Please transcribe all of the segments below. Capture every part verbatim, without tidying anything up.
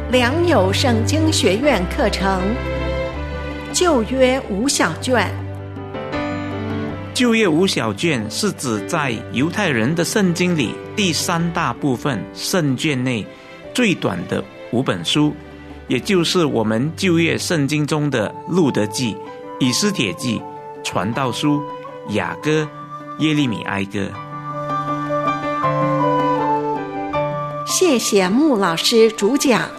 良友圣经学院课程旧约无小卷。 旧约无小卷是指在犹太人的圣经里第三大部分圣卷内最短的五本书，也就是我们旧约圣经中的路得记、以斯帖记、传道书、雅歌、耶利米哀歌。 谢谢穆老师主讲。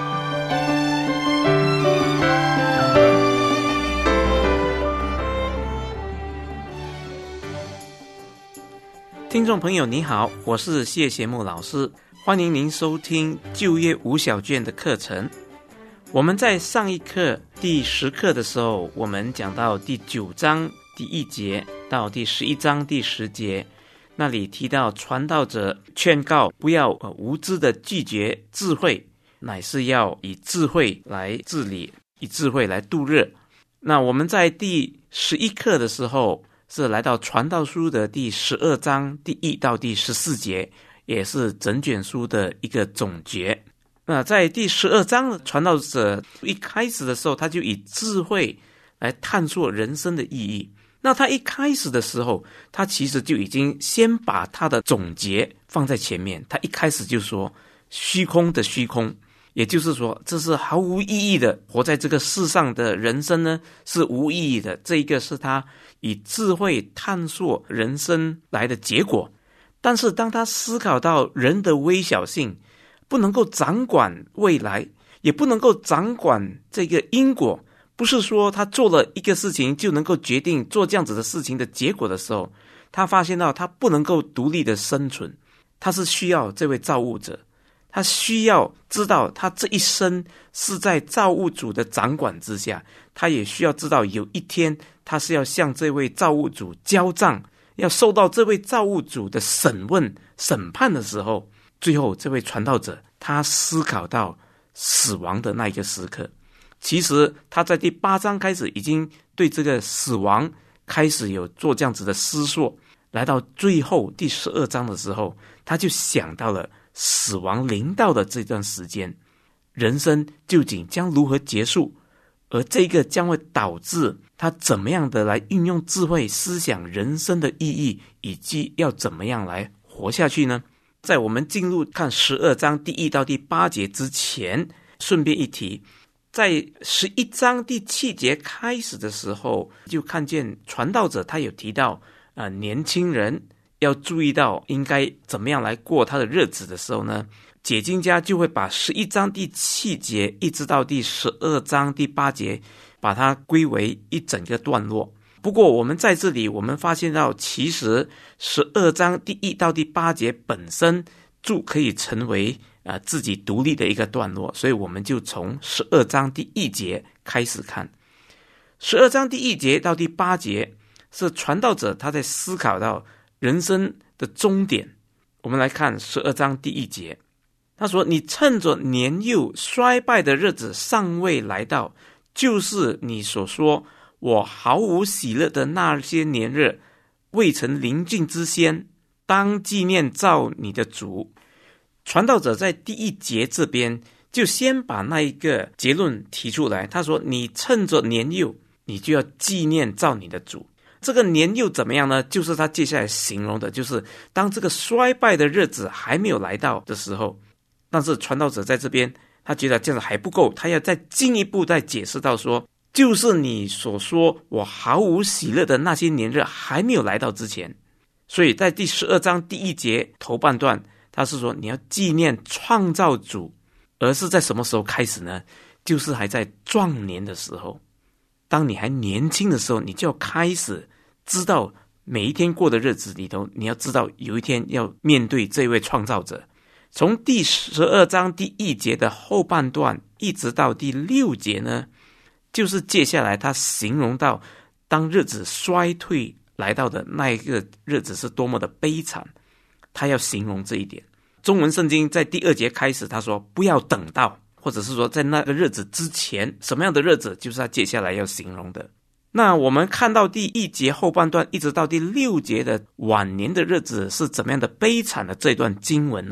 听众朋友你好，我是谢贤木老师，欢迎您收听旧约无小卷的课程。我们在上一课第十课的时候，我们讲到第九章第一节到第十一章第十节，那里提到传道者劝告不要无知的拒绝智慧，乃是要以智慧来治理，以智慧来度日。那我们在第十一课的时候是来到传道书的第十二章第一到第十四节，也是整卷书的一个总结。那在第十二章，传道者一开始的时候，他就以智慧来探索人生的意义。那他一开始的时候，他其实就已经先把他的总结放在前面。他一开始就说虚空的虚空，也就是说这是毫无意义的，活在这个世上的人生呢是无意义的。这一个是他以智慧探索人生来的结果。但是当他思考到人的微小性，不能够掌管未来，也不能够掌管这个因果，不是说他做了一个事情就能够决定做这样子的事情的结果的时候，他发现到他不能够独立的生存，他是需要这位造物者，他需要知道他这一生是在造物主的掌管之下，他也需要知道有一天他是要向这位造物主交账，要受到这位造物主的审问审判的时候，最后这位传道者他思考到死亡的那一个时刻。其实他在第八章开始已经对这个死亡开始有做这样子的思索，来到最后第十二章的时候，他就想到了死亡临到的这段时间，人生究竟将如何结束，而这个将会导致他怎么样的来运用智慧思想人生的意义，以及要怎么样来活下去呢？在我们进入看十二章第一到第八节之前，顺便一提，在十一章第七节开始的时候，就看见传道者他有提到、呃、年轻人要注意到应该怎么样来过他的日子的时候呢，解经家就会把十一章第七节一直到第十二章第八节把它归为一整个段落。不过我们在这里我们发现到，其实十二章第一到第八节本身就可以成为、呃、自己独立的一个段落，所以我们就从十二章第一节开始看。十二章第一节到第八节是传道者他在思考到人生的终点。我们来看十二章第一节，他说：你趁着年幼衰败的日子尚未来到，就是你所说我毫无喜乐的那些年日未曾临近之先，当纪念造你的主。传道者在第一节这边就先把那一个结论提出来，他说你趁着年幼，你就要纪念造你的主。这个年幼怎么样呢？就是他接下来形容的，就是当这个衰败的日子还没有来到的时候。但是传道者在这边他觉得这样子还不够，他要再进一步再解释到说，就是你所说我毫无喜乐的那些年日还没有来到之前。所以在第十二章第一节头半段，他是说你要纪念创造主，而是在什么时候开始呢？就是还在壮年的时候。当你还年轻的时候，你就要开始知道每一天过的日子里头，你要知道有一天要面对这位创造者。从第十二章第一节的后半段一直到第六节呢，就是接下来他形容到当日子衰退来到的那一个日子是多么的悲惨，他要形容这一点。中文圣经在第二节开始他说不要等到，或者是说在那个日子之前，什么样的日子就是他接下来要形容的。那我们看到第一节后半段一直到第六节的晚年的日子是怎么样的悲惨的这段经文呢？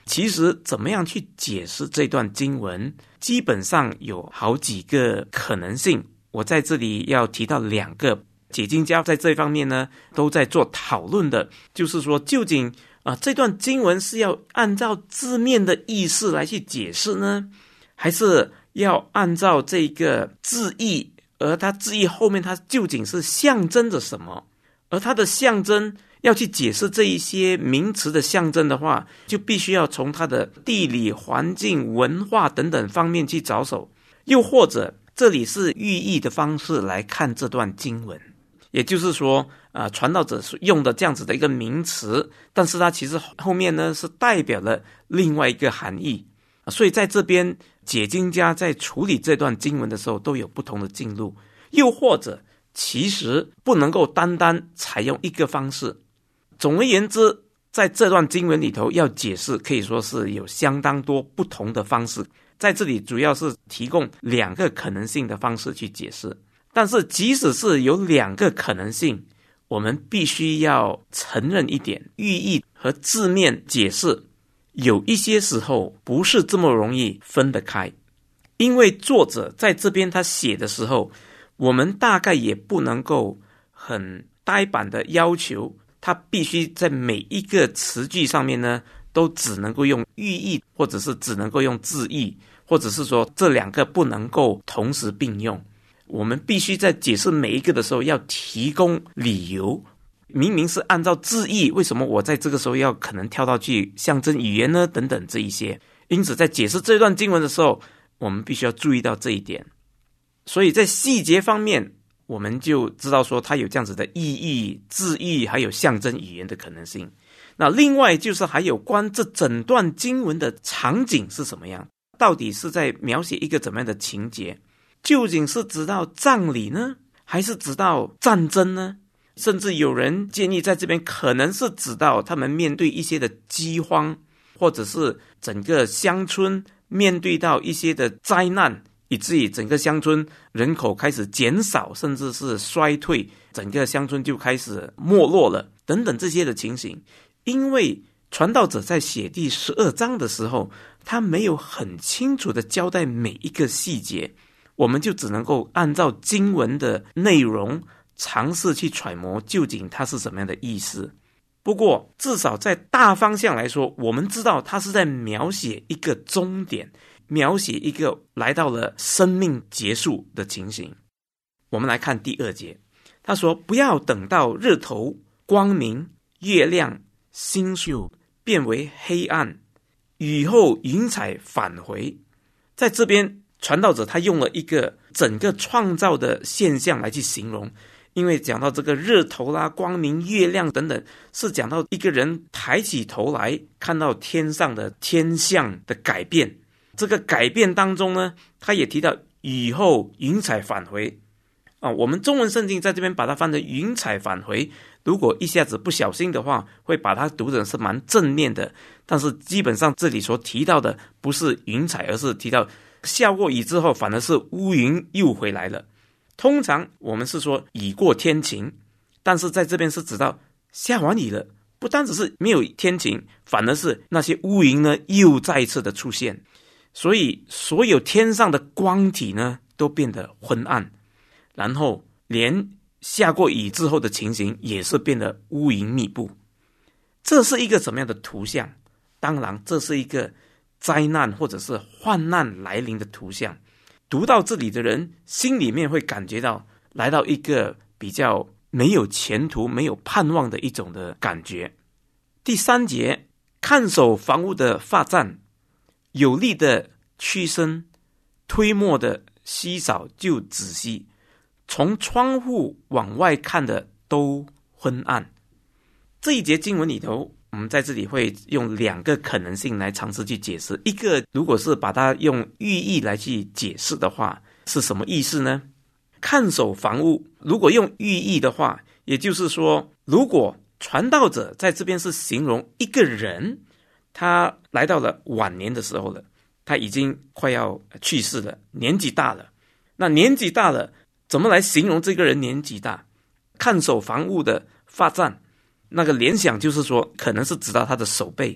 其实怎么样去解释这段经文，基本上有好几个可能性。我在这里要提到两个，解经家在这方面呢都在做讨论的，就是说究竟啊、呃、这段经文是要按照字面的意思来去解释呢，还是要按照这个字义，而它字义后面它究竟是象征着什么，而它的象征要去解释这一些名词的象征的话，就必须要从它的地理环境、文化等等方面去着手，又或者这里是寓意的方式来看这段经文，也就是说呃，传道者用的这样子的一个名词，但是它其实后面呢是代表了另外一个含义，所以在这边解经家在处理这段经文的时候都有不同的进路，又或者其实不能够单单采用一个方式。总而言之，在这段经文里头要解释可以说是有相当多不同的方式，在这里主要是提供两个可能性的方式去解释。但是即使是有两个可能性，我们必须要承认一点，寓意和字面解释有一些时候不是这么容易分得开。因为作者在这边他写的时候，我们大概也不能够很呆板的要求他必须在每一个词句上面呢都只能够用寓意，或者是只能够用字义，或者是说这两个不能够同时并用。我们必须在解释每一个的时候要提供理由，明明是按照字义，为什么我在这个时候要可能跳到去象征语言呢？等等这一些。因此在解释这段经文的时候，我们必须要注意到这一点。所以在细节方面，我们就知道说它有这样子的意义、字义还有象征语言的可能性。那另外就是还有关这整段经文的场景是什么样，到底是在描写一个怎么样的情节，究竟是指到葬礼呢，还是指到战争呢？甚至有人建议在这边可能是指到他们面对一些的饥荒，或者是整个乡村面对到一些的灾难，以至于整个乡村人口开始减少，甚至是衰退，整个乡村就开始没落了等等这些的情形。因为传道者在写第十二章的时候，他没有很清楚的交代每一个细节，我们就只能够按照经文的内容尝试去揣摩究竟它是什么样的意思。不过至少在大方向来说，我们知道它是在描写一个终点，描写一个来到了生命结束的情形。我们来看第二节，他说不要等到日头光明，月亮星宿变为黑暗，雨后云彩返回。在这边传道者他用了一个整个创造的现象来去形容，因为讲到这个日头啦、光明、月亮等等，是讲到一个人抬起头来看到天上的天象的改变。这个改变当中呢，他也提到雨后云彩返回啊，我们中文圣经在这边把它翻成云彩返回，如果一下子不小心的话，会把它读成是蛮正面的，但是基本上这里所提到的不是云彩，而是提到下过雨之后反而是乌云又回来了。通常我们是说雨过天晴，但是在这边是指到下完雨了，不单只是没有天晴，反而是那些乌云呢又再一次的出现，所以所有天上的光体呢都变得昏暗，然后连下过雨之后的情形也是变得乌云密布。这是一个什么样的图像？当然这是一个灾难或者是患难来临的图像。读到这里的人心里面会感觉到来到一个比较没有前途、没有盼望的一种的感觉。第三节，看守房屋的罚站，有力的屈伸，推磨的稀少就仔细，从窗户往外看的都昏暗。这一节经文里头，我们在这里会用两个可能性来尝试去解释。一个如果是把它用寓意来去解释的话，是什么意思呢？看守房屋如果用寓意的话，也就是说，如果传道者在这边是形容一个人，他来到了晚年的时候了，他已经快要去世了，年纪大了。那年纪大了，怎么来形容这个人年纪大？看守房屋的罚站，那个联想就是说，可能是指到他的手背，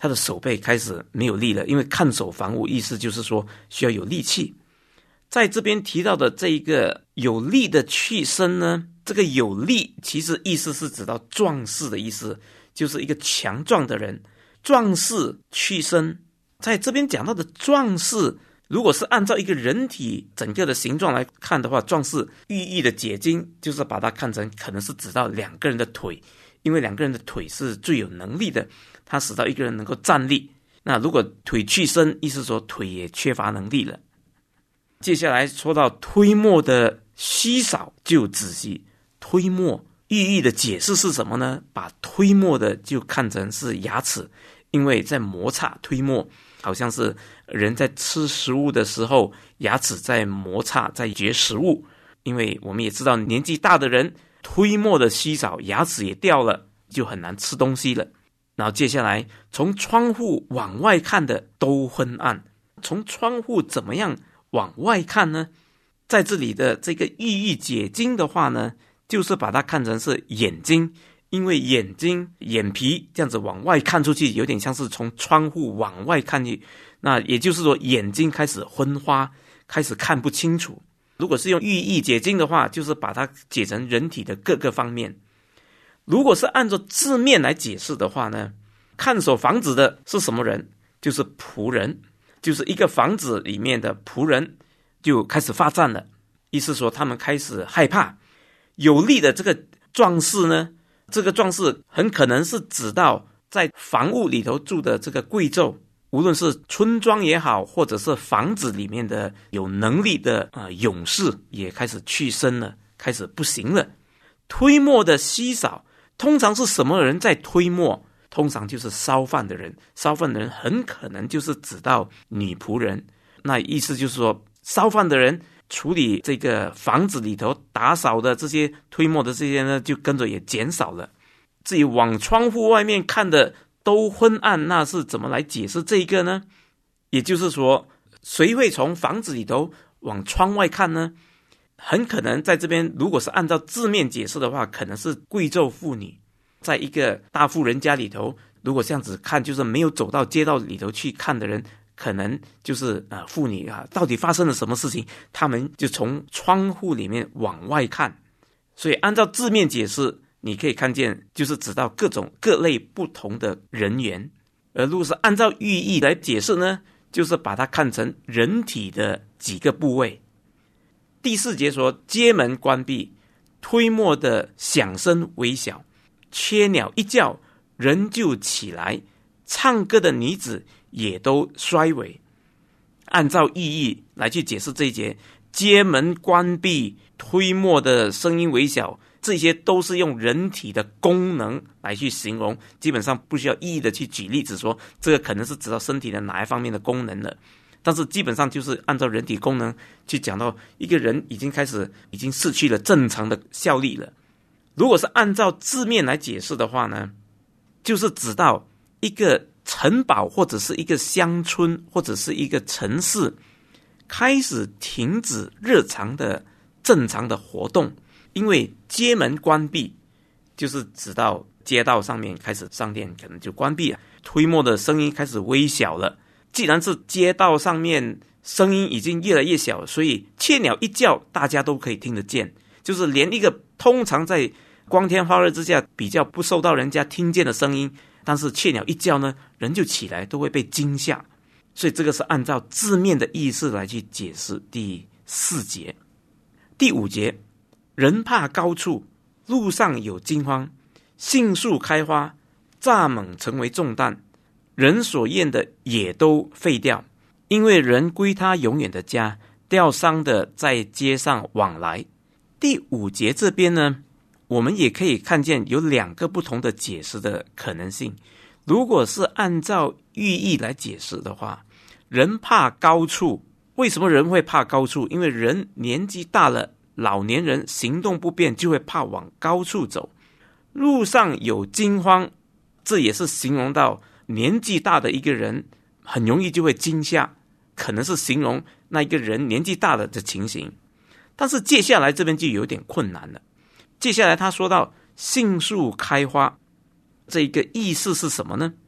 他的手背开始没有力了，因为看守房屋意思就是说需要有力气。在这边提到的这一个有力的去身呢，这个有力其实意思是指到壮士的意思，就是一个强壮的人，壮士去身。在这边讲到的壮士，如果是按照一个人体整个的形状来看的话，壮士寓意的解经就是把它看成可能是指到两个人的腿，因为两个人的腿是最有能力的，它使到一个人能够站立。那如果腿去身，意思说腿也缺乏能力了。接下来说到推磨的稀少，就仔细推磨寓意的解释是什么呢？把推磨的就看成是牙齿，因为在摩擦推磨，好像是人在吃食物的时候，牙齿在摩擦，在嚼食物。因为我们也知道年纪大的人推磨的稀少，牙齿也掉了，就很难吃东西了。然后接下来从窗户往外看的都昏暗，从窗户怎么样往外看呢？在这里的这个寓意解经的话呢，就是把它看成是眼睛，因为眼睛眼皮这样子往外看出去，有点像是从窗户往外看去，那也就是说眼睛开始昏花，开始看不清楚。如果是用寓意解经的话，就是把它解成人体的各个方面。如果是按照字面来解释的话呢，看守房子的是什么人？就是仆人，就是一个房子里面的仆人就开始发战了，意思说他们开始害怕。有力的这个壮士呢，这个壮士很可能是指到在房屋里头住的这个贵胄，无论是村庄也好，或者是房子里面的有能力的、呃、勇士也开始去身了，开始不行了。推磨的稀少，通常是什么人在推磨？通常就是烧饭的人，烧饭的人很可能就是指到女仆人。那意思就是说，烧饭的人处理这个房子里头打扫的这些推磨的这些呢，就跟着也减少了。至于往窗户外面看的都昏暗，那是怎么来解释这个呢？也就是说，谁会从房子里头往窗外看呢？很可能在这边，如果是按照字面解释的话，可能是贵胄妇女，在一个大富人家里头，如果这样子看，就是没有走到街道里头去看的人，可能就是呃妇女啊，到底发生了什么事情，他们就从窗户里面往外看。所以按照字面解释，你可以看见就是指到各种各类不同的人员。而如果是按照寓意来解释呢，就是把它看成人体的几个部位。第四节说，街门关闭，推磨的响声微小，雀鸟一叫，人就起来，唱歌的女子也都衰微。按照意义来去解释这一节，街门关闭，推磨的声音微小，这些都是用人体的功能来去形容，基本上不需要意义的去举例子说这个可能是指到身体的哪一方面的功能了。但是基本上就是按照人体功能去讲到一个人已经开始已经失去了正常的效力了。如果是按照字面来解释的话呢，就是指到一个城堡或者是一个乡村或者是一个城市开始停止日常的正常的活动，因为街门关闭就是指到街道上面开始商店可能就关闭了，推磨的声音开始微小了。既然是街道上面声音已经越来越小，所以雀鸟一叫大家都可以听得见，就是连一个通常在光天化日之下比较不受到人家听见的声音，但是雀鸟一叫呢，人就起来都会被惊吓。所以这个是按照字面的意思来去解释第四节。第五节，人怕高处，路上有惊慌，杏树开花，蚱蜢成为重担，人所厌的也都废掉，因为人归他永远的家，吊丧的在街上往来。第五节这边呢，我们也可以看见有两个不同的解释的可能性。如果是按照寓意来解释的话，人怕高处，为什么人会怕高处？因为人年纪大了，老年人行动不便，就会怕往高处走。路上有惊慌，这也是形容到年纪大的一个人很容易就会惊吓，可能是形容那一个人年纪大了的情形。但是接下来这边就有点困难了。接下来他说到杏树开花，这个意思是什么呢？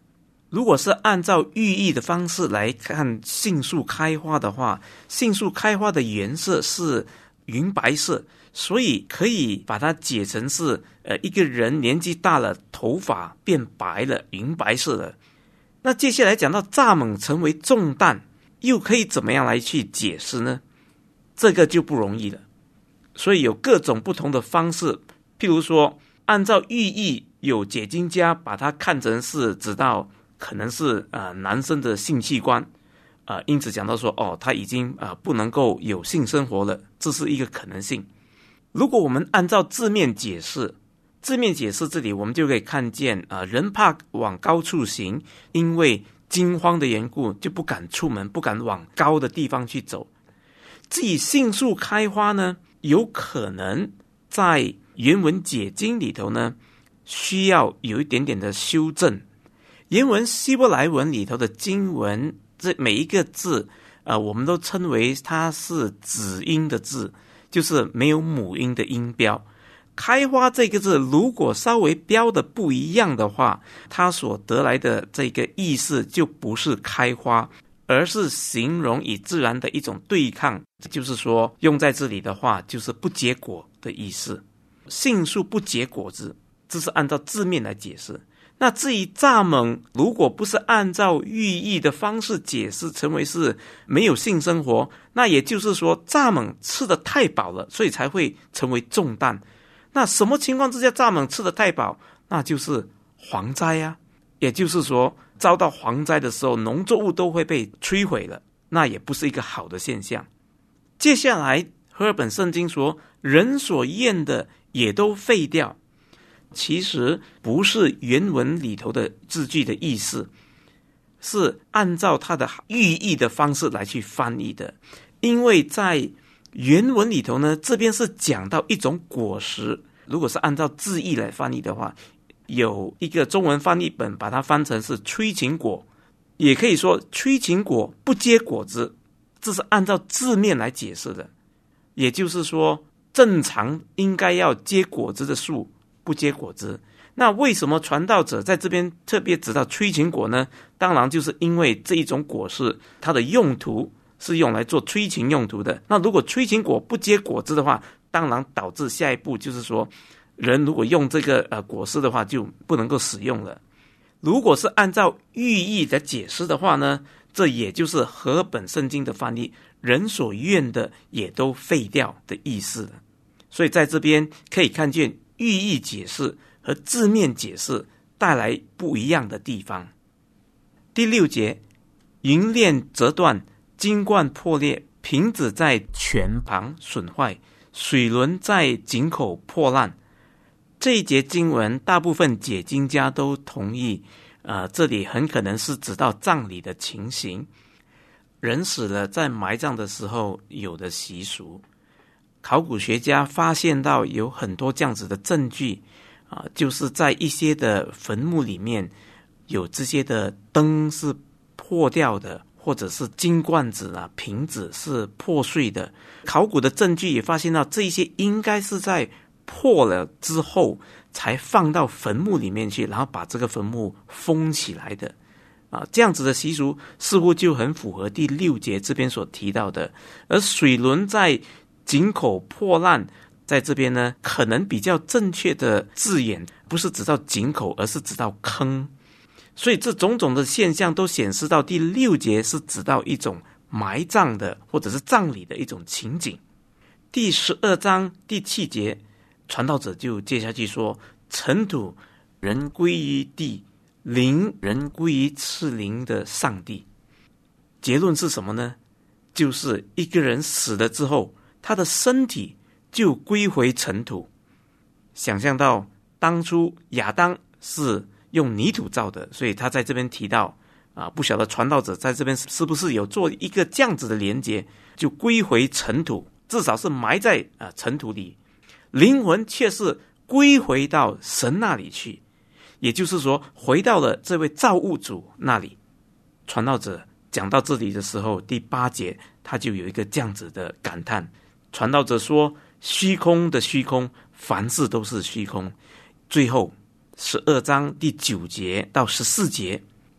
如果是按照寓意的方式来看杏树开花的话，杏树开花的颜色是云白色，所以可以把它解成是呃一个人年纪大了，头发变白了，云白色的。那接下来讲到蚱蜢成为重担，又可以怎么样来去解释呢？这个就不容易了。所以有各种不同的方式，譬如说按照寓意，有解经家把它看成是指到可能是呃男生的性器官，呃，因此讲到说哦，他已经呃不能够有性生活了，这是一个可能性。如果我们按照字面解释，字面解释这里我们就可以看见啊、呃，人怕往高处行，因为惊慌的缘故就不敢出门，不敢往高的地方去走。至于杏树开花呢，有可能在原文解经里头呢，需要有一点点的修正。原文希伯来文里头的经文，这每一个字，呃，我们都称为它是子音的字，就是没有母音的音标。开花这个字如果稍微标的不一样的话，它所得来的这个意思就不是开花，而是形容与自然的一种对抗，就是说用在这里的话就是不结果的意思。杏树不结果子，这是按照字面来解释。那至于蚱蜢，如果不是按照寓意的方式解释成为是没有性生活，那也就是说蚱蜢吃得太饱了，所以才会成为重担。那什么情况之下蚱蜢吃得太饱？那就是蝗灾啊，也就是说遭到蝗灾的时候，农作物都会被摧毁了，那也不是一个好的现象。接下来和合本圣经说人所厌的也都废掉，其实不是原文里头的字句的意思，是按照它的寓意的方式来去翻译的。因为在原文里头呢，这边是讲到一种果实，如果是按照字义来翻译的话，有一个中文翻译本把它翻成是催情果，也可以说催情果不结果子，这是按照字面来解释的。也就是说正常应该要结果子的树不结果子，那为什么传道者在这边特别指到催情果呢？当然就是因为这一种果实它的用途是用来做催情用途的。那如果催情果不结果子的话，当然导致下一步就是说人如果用这个呃果实的话就不能够使用了。如果是按照寓意的解释的话呢，这也就是和本圣经的翻译人所愿的也都废掉的意思了。所以在这边可以看见寓意解释和字面解释带来不一样的地方。第六节，银链折断，金冠破裂，瓶子在泉旁损坏，水轮在井口破烂。这一节经文大部分解经家都同意，呃，这里很可能是指到葬礼的情形。人死了在埋葬的时候有的习俗，考古学家发现到有很多这样子的证据啊、呃，就是在一些的坟墓里面有这些的灯是破掉的，或者是金罐子啊、瓶子是破碎的。考古的证据也发现到这一些应该是在破了之后才放到坟墓里面去，然后把这个坟墓封起来的啊，这样子的习俗似乎就很符合第六节这边所提到的。而水轮在井口破烂，在这边呢，可能比较正确的字眼不是指到井口，而是指到坑。所以这种种的现象都显示到第六节是指到一种埋葬的或者是葬礼的一种情景。第十二章第七节，传道者就接下去说，尘土人归于地，灵人归于赐灵的上帝。结论是什么呢？就是一个人死了之后，他的身体就归回尘土。想象到当初亚当是用泥土造的，所以他在这边提到啊，不晓得传道者在这边是不是有做一个这样子的连结，就归回尘土，至少是埋在啊尘土里，灵魂却是归回到神那里去，也就是说回到了这位造物主那里。传道者讲到这里的时候，第八节他就有一个这样子的感叹。传道者说，虚空的虚空，凡事都是虚空。最后十二章第九节到十四节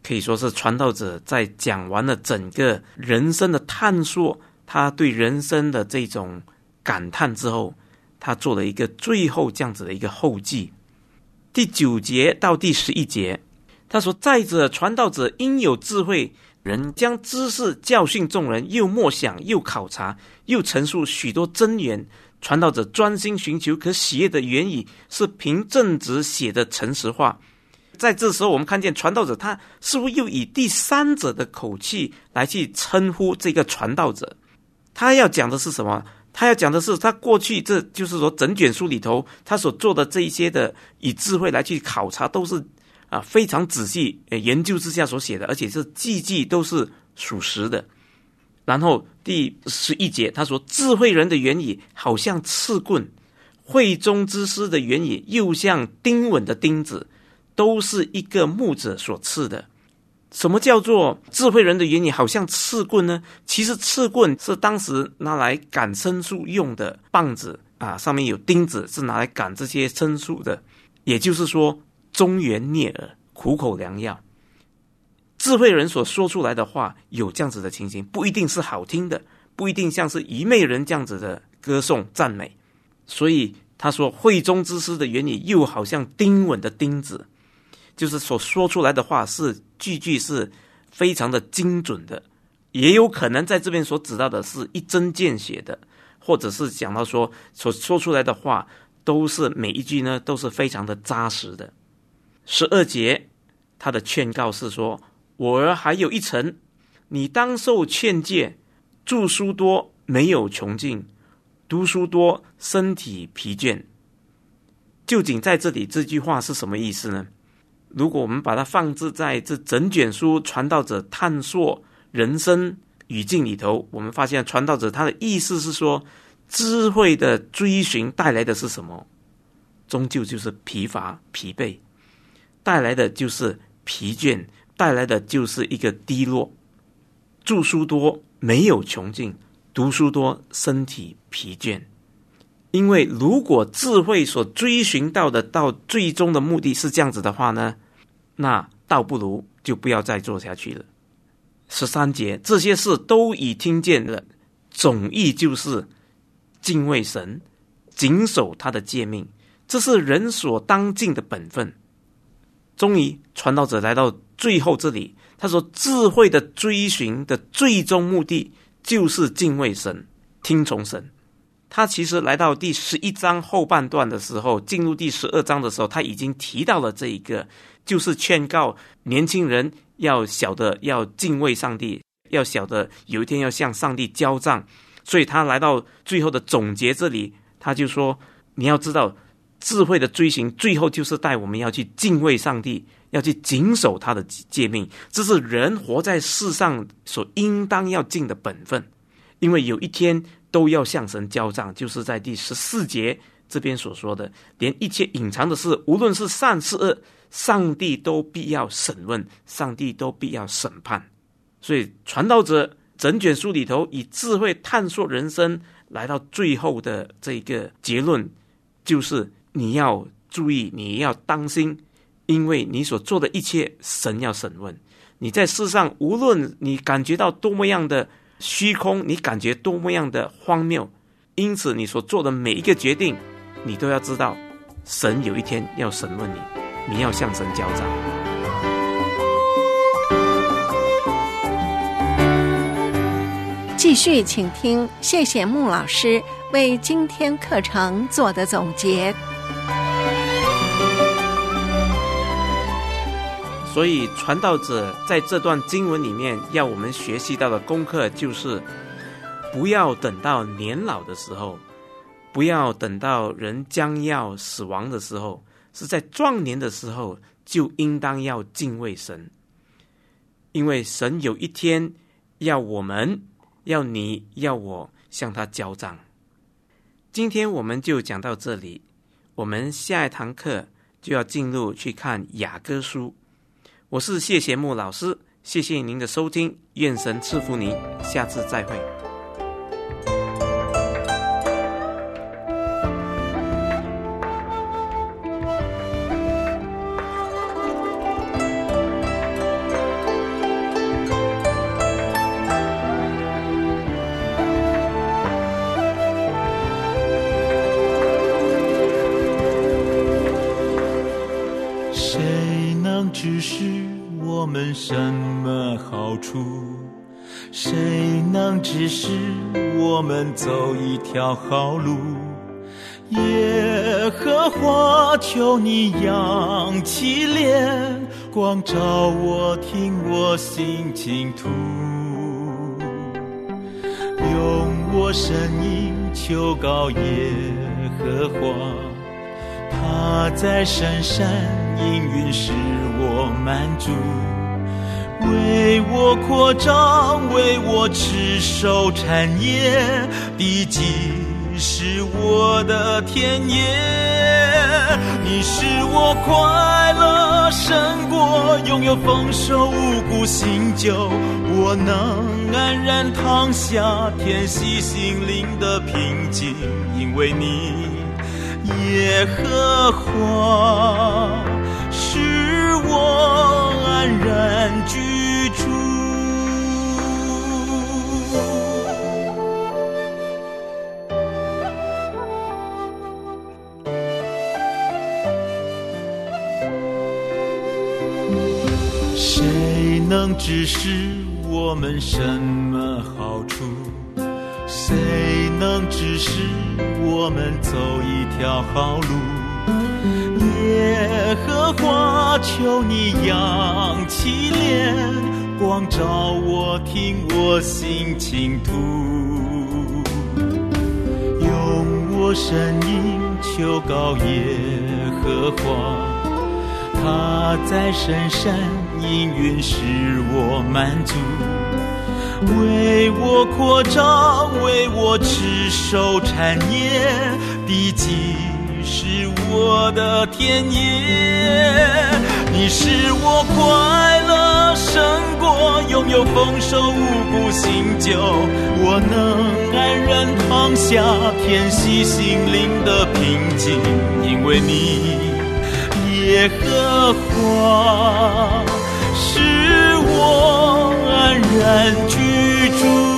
可以说是传道者在讲完了整个人生的探索，他对人生的这种感叹之后，他做了一个最后这样子的一个后记。第九节到第十一节，他说：再者，传道者应有智慧，人将知识教训众人，又默想，又考察，又陈述许多真言。传道者专心寻求可喜悦的原意，是凭正直写的诚实话。在这时候，我们看见传道者他似乎又以第三者的口气来去称呼这个传道者。他要讲的是什么？他要讲的是他过去，这就是说整卷书里头他所做的这一些的以智慧来去考察，都是啊非常仔细研究之下所写的，而且是句句都是属实的。然后第十一节他说：智慧人的原意好像刺棍，慧中之师的原意又像钉稳的钉子，都是一个牧者所刺的。什么叫做智慧人的原理好像刺棍呢？其实刺棍是当时拿来赶牲畜用的棒子啊，上面有钉子，是拿来赶这些牲畜的。也就是说，忠言逆耳，苦口良药。智慧人所说出来的话有这样子的情形，不一定是好听的，不一定像是愚昧人这样子的歌颂赞美。所以他说，慧中之师的原理又好像钉稳的钉子，就是所说出来的话是句句是非常的精准的，也有可能在这边所指到的是一针见血的，或者是讲到说所说出来的话都是每一句呢都是非常的扎实的。十二节他的劝告是说：我儿还有一层，你当受劝诫，著书多没有穷尽，读书多身体疲倦。究竟在这里这句话是什么意思呢？如果我们把它放置在这整卷书传道者探索人生语境里头，我们发现传道者他的意思是说，智慧的追寻带来的是什么？终究就是疲乏疲惫，带来的就是疲倦，带来的就是一个低落。著书多没有穷尽，读书多身体疲倦。因为如果智慧所追寻到的到最终的目的是这样子的话呢，那倒不如就不要再做下去了。十三节，这些事都已听见了，总意就是敬畏神，谨守他的诫命，这是人所当尽的本分。终于传道者来到最后这里，他说智慧的追寻的最终目的就是敬畏神，听从神。他其实来到第十一章后半段的时候，进入第十二章的时候，他已经提到了这一个，就是劝告年轻人要晓得要敬畏上帝，要晓得有一天要向上帝交账。所以他来到最后的总结这里，他就说你要知道智慧的追寻最后就是带我们要去敬畏上帝，要去谨守他的诫命，这是人活在世上所应当要尽的本分。因为有一天都要向神交账，就是在第十四节这边所说的，连一切隐藏的事，无论是善是恶，上帝都必要审问，上帝都必要审判。所以传道者整卷书里头以智慧探索人生，来到最后的这个结论，就是你要注意，你要当心，因为你所做的一切神要审问。你在世上无论你感觉到多么样的虚空，你感觉多么样的荒谬，因此你所做的每一个决定，你都要知道神有一天要审问你，你要向神交账。 继续请听，谢谢穆老师为今天课程做的总结。 所以传道者在这段经文里面要我们学习到的功课，就是不要等到年老的时候，不要等到人将要死亡的时候，是在壮年的时候就应当要敬畏神。因为神有一天要我们，要你，要我向他交账。今天我们就讲到这里，我们下一堂课就要进入去看雅歌书。我是谢贤木老师，谢谢您的收听，愿神赐福您，下次再会。 指示我们什么好处？谁能指示我们走一条好路？耶和华，求你扬起脸，光照我，听我心倾吐，用我声音求告耶和华。他在深山应允使我满足，为我扩张，为我持守产业，地基是我的田野。你使我快乐胜过拥有丰收五谷新酒，我能安然躺下，填息心灵的平静，因为你耶和华使我安然居住。谁能指示我们什么好处？谁能指示我们走一条好路？耶和华，求你扬起脸，光照我，听我心倾吐，用我声音求告耶和华。他在深山应允使我满足，为我扩张，为我持守产业，地基是我的田野。你使我快乐胜过拥有丰收五谷新酒，我能安然躺下，填息心灵的平静，因为你耶和华使我安然居住。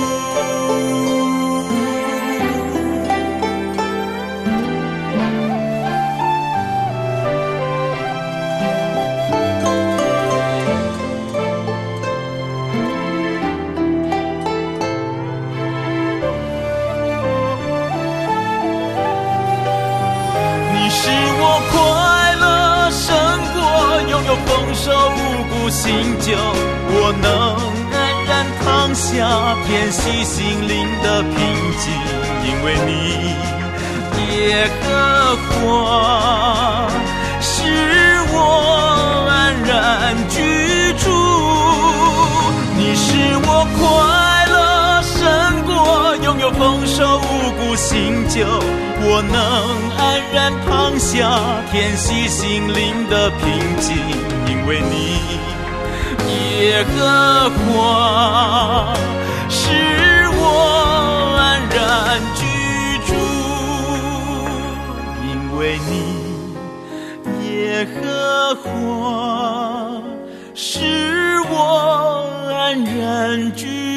你使我快乐胜过拥有丰收五谷新酒，我能安然躺下，填息心灵的平静，因为你耶和华使我安然居住。你使我快乐胜过拥有丰收五谷新酒，我能安然躺下，填息心灵的平静，因为你耶和华使我安然居住，因为你耶和华使我安然居住。